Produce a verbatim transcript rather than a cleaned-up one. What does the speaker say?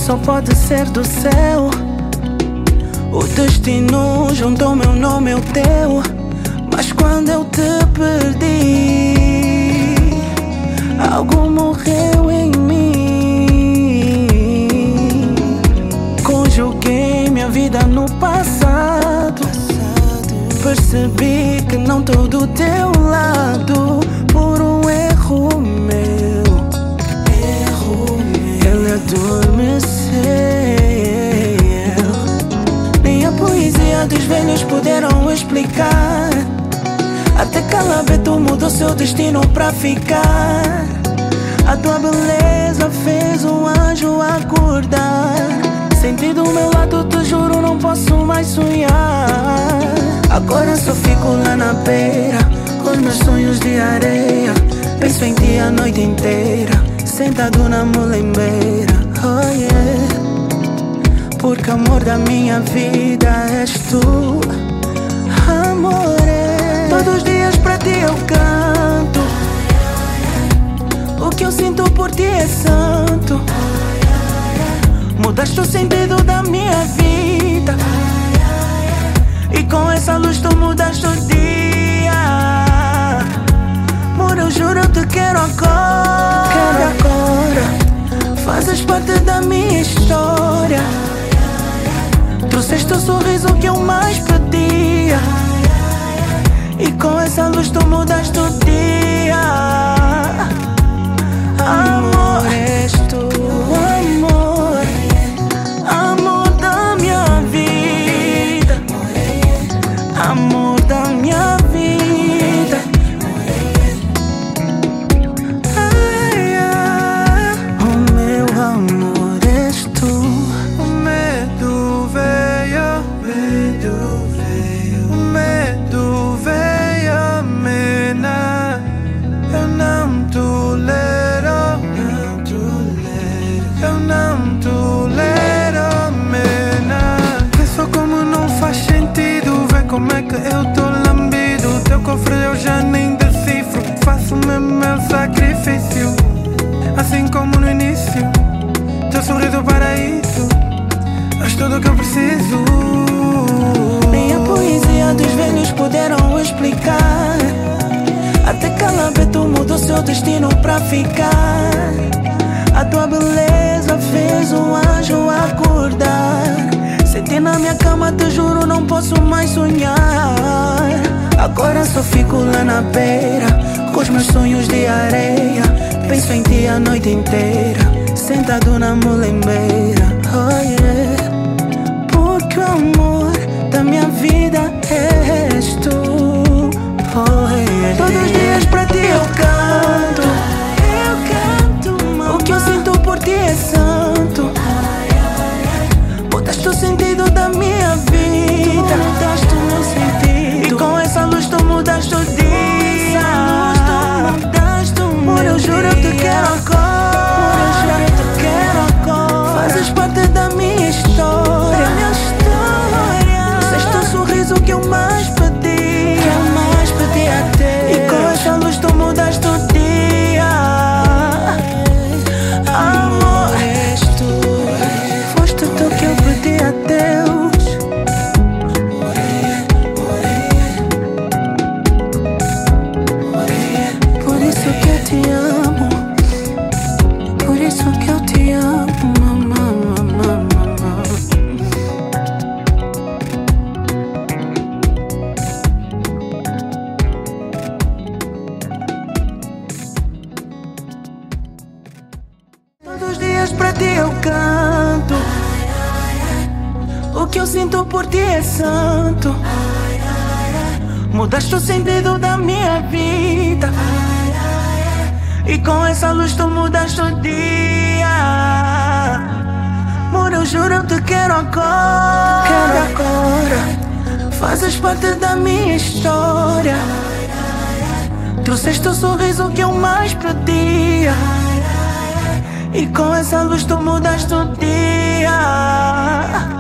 só pode ser do céu. O destino juntou meu nome ao teu. Mas quando eu te perdi, algo morreu em mim. Conjuguei minha vida no passado. Percebi que não tô do teu lado por um erro meu. Erro meu. Ele adormeceu. Nem a poesia dos velhos puderam explicar. Até que ela vê tu mudou seu destino pra ficar. A tua beleza fez um anjo acordar. Senti do meu lado, te juro, não posso mais sonhar. Agora só fico lá na beira, com os meus sonhos de areia. Penso em ti a noite inteira, sentado na mulembeira. Oh yeah. Porque amor da minha vida és tu. Amor é. Todos os dias pra ti eu canto. O que eu sinto por ti é santo. Mudaste o sentido da minha vida. E com essa luz tu mudaste o dia. Amor, eu juro, eu te quero agora. Quero agora. Fazes parte da minha história. Trouxeste o sorriso que eu mais pedia. E com essa luz tu mudaste o dia. Amor, és tu, amor. Amor da minha vida. Amor da minha vida. Ai, ai. O meu amor és tu. O medo veio, medo veio, o medo veio a mina. Eu não tolero, não tolero, eu não tolero, mina. Vê só como não faz sentido. Vê como é que eu tô lambido. Teu cofre eu já nem decifro. Faço mesmo meu sacrifício. Assim como no início. Teu sorriso paraíso. És tudo que eu preciso. Nem a poesia dos velhos puderam explicar. Até que ela vê tu mudou seu destino pra ficar. A tua beleza fez um anjo acordar. Senti na minha cama, te juro, não posso mais sonhar. Agora só fico lá na beira, com os meus sonhos de areia. Penso em ti a noite inteira, sentado na mulembeira. Oh yeah. Porque o amor da minha vida és tu. Oh yeah. Todos os dias pra ti eu canto. Eu canto, mamãe. O que eu sinto por ti é santo. Mudaste o sentido da minha vida. Mudaste o meu sentido. E com essa luz tu mudaste o dia. Amor, eu juro, eu te quero agora. Eu juro, eu te quero agora. Fazes parte da minha história. Da minha história. Trouxeste o sorriso que eu mais pedi. Que eu mais pedi a ter. E com essa luz tu mudaste o dia. Amor, és tu. Foste tu que eu pedi a Deus. Por isso que eu te amo. Por isso que eu te amo, mamã, mamã, mamã. Todos os dias pra ti eu canto. O que eu sinto por ti é santo. Mudaste o sentido da minha vida. E com essa luz tu mudaste o dia. Amor, eu juro, eu te quero agora. Quero agora. Fazes parte da minha história. Trouxeste o sorriso que eu mais pedia. E com essa luz tu mudaste o dia.